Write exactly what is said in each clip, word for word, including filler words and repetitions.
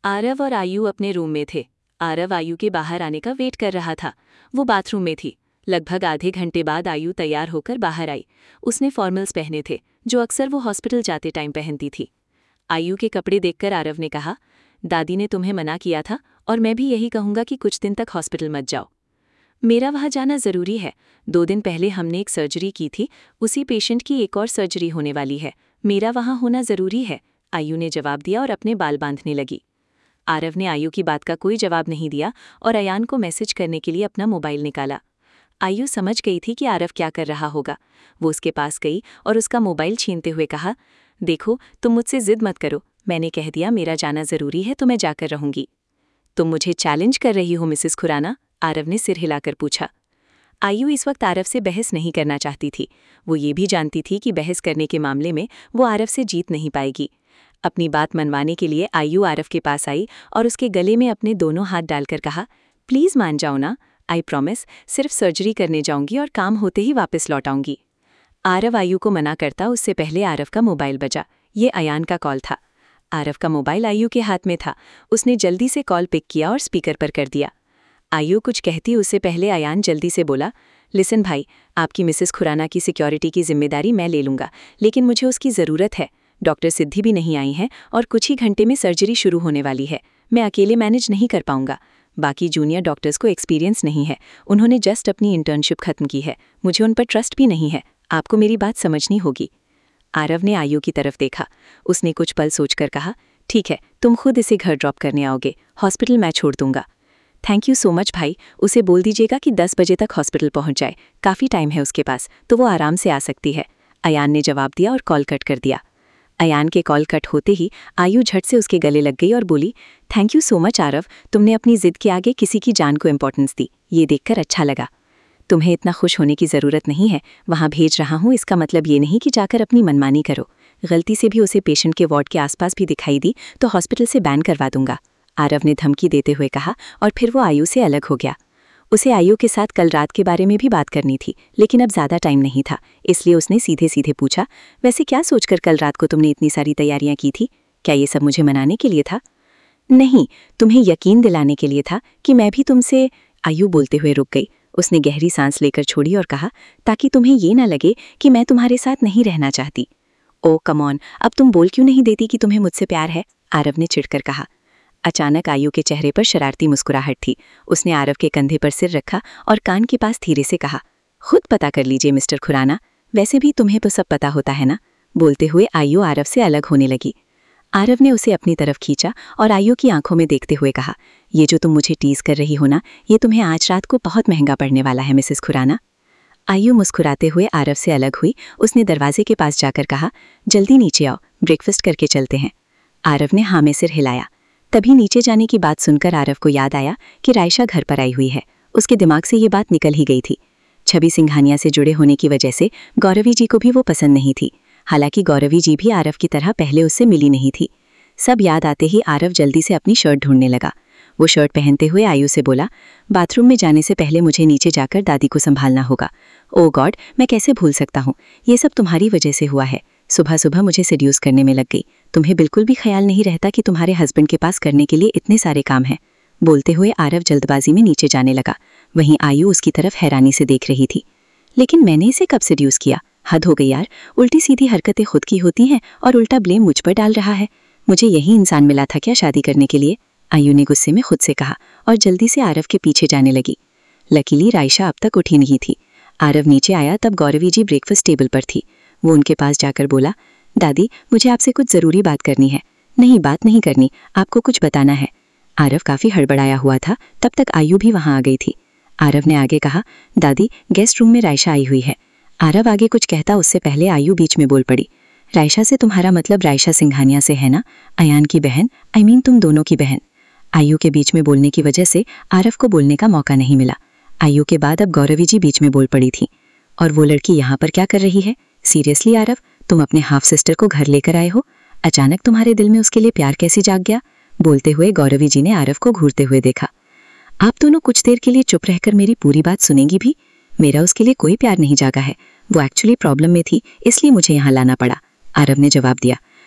आरव और आयु अपने रूम में थे। आरव आयु के बाहर आने का वेट कर रहा था। वो बाथरूम में थी। लगभग आधे घंटे बाद आयु तैयार होकर बाहर आई। उसने फॉर्मल्स पहने थे, जो अक्सर वो हॉस्पिटल जाते टाइम पहनती थी। आयु के कपड़े देखकर आरव ने कहा, दादी ने तुम्हें मना किया था और मैं भी यही कहूँगा कि कुछ दिन तक हॉस्पिटल मत जाओ। मेरा वहाँ जाना ज़रूरी है। दो दिन पहले हमने एक सर्जरी की थी, उसी पेशेंट की एक और सर्जरी होने वाली है। मेरा वहाँ होना ज़रूरी है, आयु ने जवाब दिया और अपने बाल बांधने लगी। आरव ने आयु की बात का कोई जवाब नहीं दिया और अयान को मैसेज करने के लिए अपना मोबाइल निकाला। आयु समझ गई थी कि आरव क्या कर रहा होगा। वो उसके पास गई और उसका मोबाइल छीनते हुए कहा, देखो तुम मुझसे जिद मत करो, मैंने कह दिया मेरा जाना ज़रूरी है तो मैं जाकर रहूँगी। तुम मुझे चैलेंज कर रही हो मिसेस खुराना? आरव ने सिर हिलाकर पूछा। आयु इस वक्त आरव से बहस नहीं करना चाहती थी। वो ये भी जानती थी कि बहस करने के मामले में वो आरव से जीत नहीं पाएगी। अपनी बात मनवाने के लिए आयु आरव के पास आई और उसके गले में अपने दोनों हाथ डालकर कहा, प्लीज़ मान जाओ ना, आई प्रॉमिस सिर्फ सर्जरी करने जाऊंगी और काम होते ही वापस लौट आऊंगी। आरव आयु को मना करता उससे पहले आरव का मोबाइल बजा। ये अयान का कॉल था। आरव का मोबाइल आयु के हाथ में था। उसने जल्दी से कॉल पिक किया और स्पीकर पर कर दिया। आयु कुछ कहती उससे पहले अयान जल्दी से बोला, लिसन भाई, आपकी मिसेस खुराना की सिक्योरिटी की जिम्मेदारी मैं ले लूँगा, लेकिन मुझे उसकी ज़रूरत है। डॉक्टर सिद्धि भी नहीं आई हैं और कुछ ही घंटे में सर्जरी शुरू होने वाली है। मैं अकेले मैनेज नहीं कर पाऊंगा। बाकी जूनियर डॉक्टर्स को एक्सपीरियंस नहीं है, उन्होंने जस्ट अपनी इंटर्नशिप खत्म की है। मुझे उन पर ट्रस्ट भी नहीं है। आपको मेरी बात समझनी होगी। आरव ने आयु की तरफ देखा। उसने कुछ पल सोचकर कहा, ठीक है, तुम खुद इसे घर ड्रॉप करने आओगे, हॉस्पिटल मैं छोड़ दूंगा। थैंक यू सो मच भाई, उसे बोल दीजिएगा कि दस बजे तक हॉस्पिटल पहुंच जाए, काफ़ी टाइम है उसके पास, तो वो आराम से आ सकती है। अयान ने जवाब दिया और कॉल कट कर दिया। अयान के कॉल कट होते ही आयु झट से उसके गले लग गई और बोली, thank you so much Aarav, तुमने अपनी जिद के आगे किसी की जान को इम्पोर्टेंस दी, ये देखकर अच्छा लगा। तुम्हें इतना खुश होने की ज़रूरत नहीं है। वहाँ भेज रहा हूँ इसका मतलब ये नहीं कि जाकर अपनी मनमानी करो। गलती से भी उसे पेशेंट के वार्ड के आसपास भी दिखाई दी तो हॉस्पिटल से बैन करवा दूंगा, आरव ने धमकी देते हुए कहा और फिर वो आयु से अलग हो गया। उसे आयु के साथ कल रात के बारे में भी बात करनी थी, लेकिन अब ज़्यादा टाइम नहीं था, इसलिए उसने सीधे सीधे पूछा, वैसे क्या सोचकर कल रात को तुमने इतनी सारी तैयारियां की थी? क्या ये सब मुझे मनाने के लिए था? नहीं, तुम्हें यकीन दिलाने के लिए था कि मैं भी तुमसे। आयु बोलते हुए रुक गई। उसने गहरी सांस लेकर छोड़ी और कहा, ताकि तुम्हें ये ना लगे कि मैं तुम्हारे साथ नहीं रहना चाहती। ओ कम ऑन, अब तुम बोल क्यों नहीं देती कि तुम्हें मुझसे प्यार है? आरव ने चिढ़कर कहा। अचानक आयु के चेहरे पर शरारती मुस्कुराहट थी। उसने आरव के कंधे पर सिर रखा और कान के पास धीरे से कहा, खुद पता कर लीजिए मिस्टर खुराना, वैसे भी तुम्हें तो सब पता होता है ना। बोलते हुए आयु आरव से अलग होने लगी। आरव ने उसे अपनी तरफ खींचा और आयु की आंखों में देखते हुए कहा, ये जो तुम मुझे टीज कर रही हो ना, ये तुम्हें आज रात को बहुत महंगा पड़ने वाला है मिसेस खुराना। आयु मुस्कुराते हुए आरव से अलग हुई। उसने दरवाजे के पास जाकर कहा, जल्दी नीचे आओ, ब्रेकफास्ट करके चलते हैं। आरव ने हाँ में सिर हिलाया। तभी नीचे जाने की बात सुनकर आरव को याद आया कि रायशा घर पर आई हुई है। उसके दिमाग से ये बात निकल ही गई थी। छवि सिंघानिया से जुड़े होने की वजह से गौरवी जी को भी वो पसंद नहीं थी। हालांकि गौरवी जी भी आरव की तरह पहले उससे मिली नहीं थी। सब याद आते ही आरव जल्दी से अपनी शर्ट ढूंढने लगा। वो शर्ट पहनते हुए आयु से बोला, बाथरूम में जाने से पहले मुझे नीचे जाकर दादी को संभालना होगा। ओ गॉड, मैं कैसे भूल सकता हूँ, ये सब तुम्हारी वजह से हुआ है। सुबह सुबह मुझे सेड्यूस करने में लग गई। तुम्हें बिल्कुल भी ख्याल नहीं रहता कि तुम्हारे हस्बैंड के पास करने के लिए इतने सारे काम हैं। बोलते हुए आरव जल्दबाजी में नीचे जाने लगा। वहीं आयु उसकी तरफ हैरानी से देख रही थी। लेकिन मैंने इसे कब सेड्यूस किया? हद हो गई यार, उल्टी सीधी हरकतें खुद की होती हैं और उल्टा ब्लेम मुझ पर डाल रहा है। मुझे यही इंसान मिला था क्या शादी करने के लिए? आयु ने गुस्से में खुद से कहा और जल्दी से आरव के पीछे जाने लगी। लकीली रायशा अब तक उठी नहीं थी। आरव नीचे आया तब गौरवी जी ब्रेकफास्ट टेबल पर थी। वो उनके पास जाकर बोला, दादी मुझे आपसे कुछ ज़रूरी बात करनी है। नहीं, बात नहीं करनी, आपको कुछ बताना है। आरव काफ़ी हड़बड़ाया हुआ था। तब तक आयु भी वहाँ आ गई थी। आरव ने आगे कहा, दादी गेस्ट रूम में रायशा आई हुई है। आरव आगे कुछ कहता उससे पहले आयु बीच में बोल पड़ी, रायशा से तुम्हारा मतलब रायशा सिंघानिया से है ना? अयान की बहन, आई मीन तुम दोनों की बहन। आयु के बीच में बोलने की वजह से आरव को बोलने का मौका नहीं मिला। आयु के बाद अब गौरवी जी बीच में बोल पड़ी थी। और वो लड़की यहाँ पर क्या कर रही है? सीरियसली आरव, तुम अपने हाफ सिस्टर को घर लेकर आए हो? अचानक तुम्हारे दिल में उसके लिए प्यार कैसे जाग गया? बोलते हुए गौरवी जी ने आरव को घूरते हुए देखा। आप दोनों कुछ देर के लिए चुप रहकर मेरी पूरी बात सुनेंगी भी? मेरा उसके लिए कोई प्यार नहीं जागा है। वो एक्चुअली प्रॉब्लम में थी, इसलिए मुझे यहाँ लाना पड़ा, आरव ने जवाब दिया।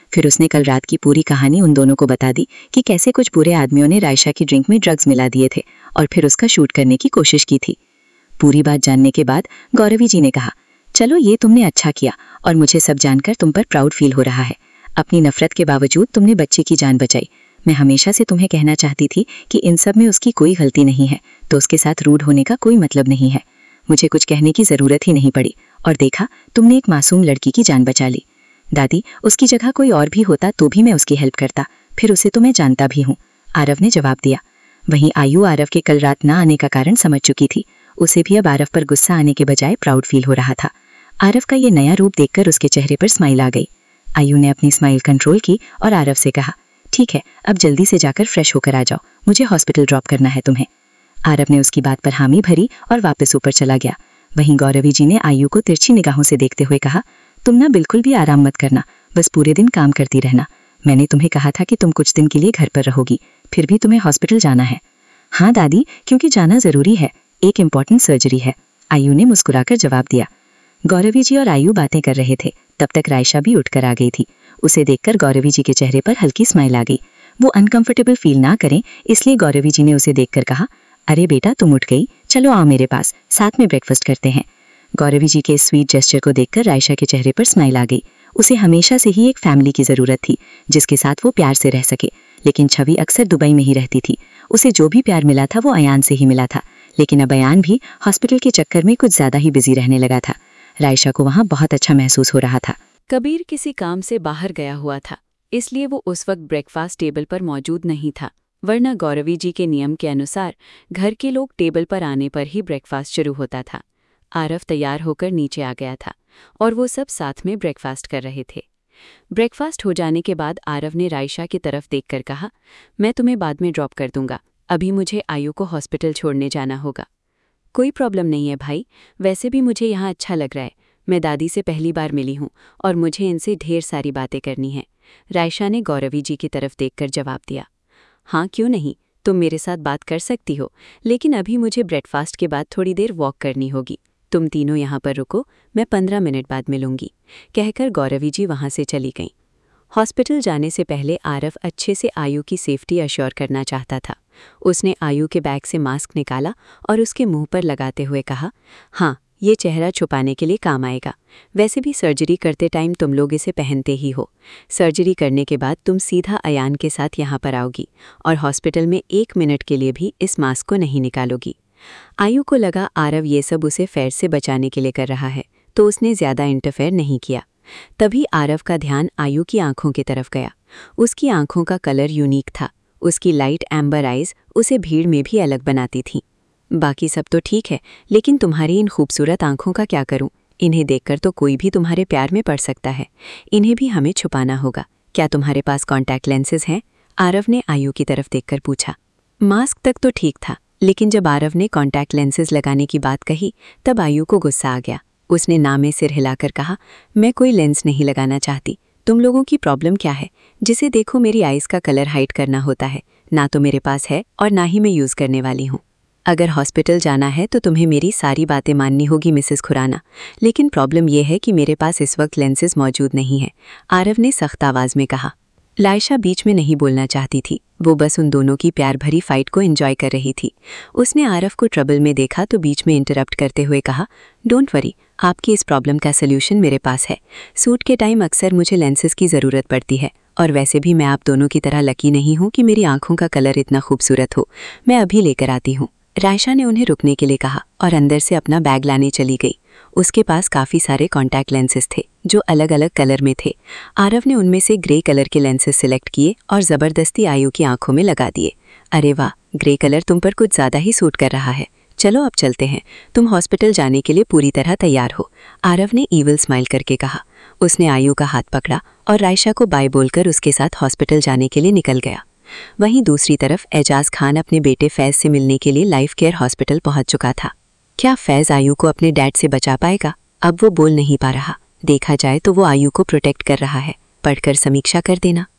फिर उसने कल रात की पूरी कहानी उन दोनों को बता दी कि कैसे कुछ बुरे आदमियों ने रायशा की ड्रिंक में ड्रग्स मिला दिए थे और फिर उसका शूट करने की कोशिश की थी। पूरी बात जानने के बाद गौरवी जी ने कहा, चलो ये तुमने अच्छा किया और मुझे सब जानकर तुम पर प्राउड फील हो रहा है। अपनी नफरत के बावजूद तुमने बच्चे की जान बचाई। मैं हमेशा से तुम्हें कहना चाहती थी कि इन सब में उसकी कोई गलती नहीं है, तो उसके साथ रूड होने का कोई मतलब नहीं है। मुझे कुछ कहने की जरूरत ही नहीं पड़ी और देखा, तुमने एक मासूम लड़की की जान बचा ली। दादी, उसकी जगह कोई और भी होता तो भी मैं उसकी हेल्प करता, फिर उसे तो मैं जानता भी हूँ, आरव ने जवाब दिया। वहीं आयु आरव के कल रात न आने का कारण समझ चुकी थी। उसे भी अब आरव पर गुस्सा आने के बजाय प्राउड फील हो रहा था। आरव का ये नया रूप देखकर उसके चेहरे पर स्माइल आ गई। आयु ने अपनी स्माइल कंट्रोल की और आरव से कहा, ठीक है, अब जल्दी से जाकर फ्रेश होकर आ जाओ, मुझे हॉस्पिटल ड्रॉप करना है तुम्हें। आरव ने उसकी बात पर हामी भरी और वापस ऊपर चला गया। वहीं गौरवी जी ने आयु को तिरछी निगाहों से देखते हुए कहा, तुम ना बिल्कुल भी आराम मत करना, बस पूरे दिन काम करती रहना। मैंने तुम्हें कहा था कि तुम कुछ दिन के लिए घर पर रहोगी, फिर भी तुम्हें हॉस्पिटल जाना है। हाँ दादी, क्योंकि जाना जरूरी है, एक इम्पॉर्टेंट सर्जरी है, आयु ने मुस्कुराकर जवाब दिया। गौरवी जी और आयु बातें कर रहे थे, तब तक रायशा भी उठकर आ गई थी। उसे देखकर गौरवी जी के चेहरे पर हल्की स्माइल आ गई। वो अनकंफर्टेबल फील ना करें, इसलिए गौरवी जी ने उसे देखकर कहा, अरे बेटा, तुम उठ गई, चलो आओ मेरे पास, साथ में ब्रेकफास्ट करते हैं। गौरवी जी के स्वीट जेस्चर को देखकर रायशा के चेहरे पर स्माइल आ गई। उसे हमेशा से ही एक फैमिली की जरूरत थी जिसके साथ वो प्यार से रह सके, लेकिन छवि अक्सर दुबई में ही रहती थी। उसे जो भी प्यार मिला था वो अयान से ही मिला था, लेकिन अब अयान भी हॉस्पिटल के चक्कर में कुछ ज्यादा ही बिजी रहने लगा था। रायशा को वहाँ बहुत अच्छा महसूस हो रहा था। कबीर किसी काम से बाहर गया हुआ था, इसलिए वो उस वक्त ब्रेकफास्ट टेबल पर मौजूद नहीं था, वरना गौरवी जी के नियम के अनुसार घर के लोग टेबल पर आने पर ही ब्रेकफास्ट शुरू होता था। आरव तैयार होकर नीचे आ गया था और वो सब साथ में ब्रेकफास्ट कर रहे थे। ब्रेकफास्ट हो जाने के बाद आरव ने रायशा की तरफ देखकर कहा, मैं तुम्हें बाद में ड्रॉप कर दूंगा, अभी मुझे आयु को हॉस्पिटल छोड़ने जाना होगा। कोई प्रॉब्लम नहीं है भाई, वैसे भी मुझे यहाँ अच्छा लग रहा है। मैं दादी से पहली बार मिली हूँ और मुझे इनसे ढेर सारी बातें करनी हैं। रायशा ने गौरवी जी की तरफ देखकर जवाब दिया। हाँ क्यों नहीं, तुम मेरे साथ बात कर सकती हो, लेकिन अभी मुझे ब्रेकफास्ट के बाद थोड़ी देर वॉक करनी होगी। तुम तीनों यहाँ पर रुको, मैं पंद्रह मिनट बाद मिलूंगी, कहकर गौरवी जी वहाँ से चली गईं। हॉस्पिटल जाने से पहले आरव अच्छे से आयु की सेफ्टी अश्योर करना चाहता था। उसने आयु के बैग से मास्क निकाला और उसके मुंह पर लगाते हुए कहा, हाँ, ये चेहरा छुपाने के लिए काम आएगा। वैसे भी सर्जरी करते टाइम तुम लोग इसे पहनते ही हो। सर्जरी करने के बाद तुम सीधा अयान के साथ यहाँ पर आओगी और हॉस्पिटल में एक मिनट के लिए भी इस मास्क को नहीं निकालोगी। आयु को लगा आरव ये सब उसे फेयर से बचाने के लिए कर रहा है, तो उसने ज़्यादा इंटरफेयर नहीं किया। तभी आरव का ध्यान आयु की आंखों की तरफ गया। उसकी आंखों का कलर यूनिक था। उसकी लाइट एम्बर आइज उसे भीड़ में भी अलग बनाती थीं। बाकी सब तो ठीक है, लेकिन तुम्हारी इन खूबसूरत आंखों का क्या करूं? इन्हें देखकर तो कोई भी तुम्हारे प्यार में पड़ सकता है। इन्हें भी हमें छुपाना होगा। क्या तुम्हारे पास कॉन्टैक्ट लेंसेज हैं? आरव ने आयु की तरफ देखकर पूछा। मास्क तक तो ठीक था, लेकिन जब आरव ने कॉन्टैक्ट लेंसेज लगाने की बात कही तब आयु को गुस्सा आ गया। उसने नामे सिर हिलाकर कहा, मैं कोई लेंस नहीं लगाना चाहती। तुम लोगों की प्रॉब्लम क्या है? जिसे देखो मेरी आइज़ का कलर हाइड करना होता है, ना तो मेरे पास है और ना ही मैं यूज़ करने वाली हूँ। अगर हॉस्पिटल जाना है तो तुम्हें मेरी सारी बातें माननी होगी मिसेस खुराना, लेकिन प्रॉब्लम यह है कि मेरे पास इस वक्त लेंसेज मौजूद नहीं है, आरव ने सख्त आवाज़ में कहा। लायशा बीच में नहीं बोलना चाहती थी, वो बस उन दोनों की प्यार भरी फाइट को एंजॉय कर रही थी। उसने आरव को ट्रबल में देखा तो बीच में इंटरप्ट करते हुए कहा, डोंट वरी, आपकी इस प्रॉब्लम का सल्यूशन मेरे पास है। सूट के टाइम अक्सर मुझे लेंसेज की ज़रूरत पड़ती है, और वैसे भी मैं आप दोनों की तरह लकी नहीं हूँ कि मेरी आंखों का कलर इतना खूबसूरत हो। मैं अभी लेकर आती हूँ। रायशा ने उन्हें रुकने के लिए कहा और अंदर से अपना बैग लाने चली गई। उसके पास काफ़ी सारे कॉन्टैक्ट लेंसेज थे जो अलग अलग कलर में थे। आरव ने उनमें से ग्रे कलर के लेंसेज सिलेक्ट किए और ज़बरदस्ती आयु की आंखों में लगा दिए। अरे वाह, ग्रे कलर तुम पर कुछ ज़्यादा ही सूट कर रहा है। चलो अब चलते हैं, तुम हॉस्पिटल जाने के लिए पूरी तरह तैयार हो, आरव ने ईविल स्माइल करके कहा। उसने आयु का हाथ पकड़ा और रायशा को बाय बोलकर उसके साथ हॉस्पिटल जाने के लिए निकल गया। वहीं दूसरी तरफ एजाज खान अपने बेटे फैज़ से मिलने के लिए लाइफ केयर हॉस्पिटल पहुंच चुका था। क्या फैज़ आयु को अपने डैड से बचा पाएगा? अब वो बोल नहीं पा रहा। देखा जाए तो वो आयु को प्रोटेक्ट कर रहा है। पढ़कर समीक्षा कर देना।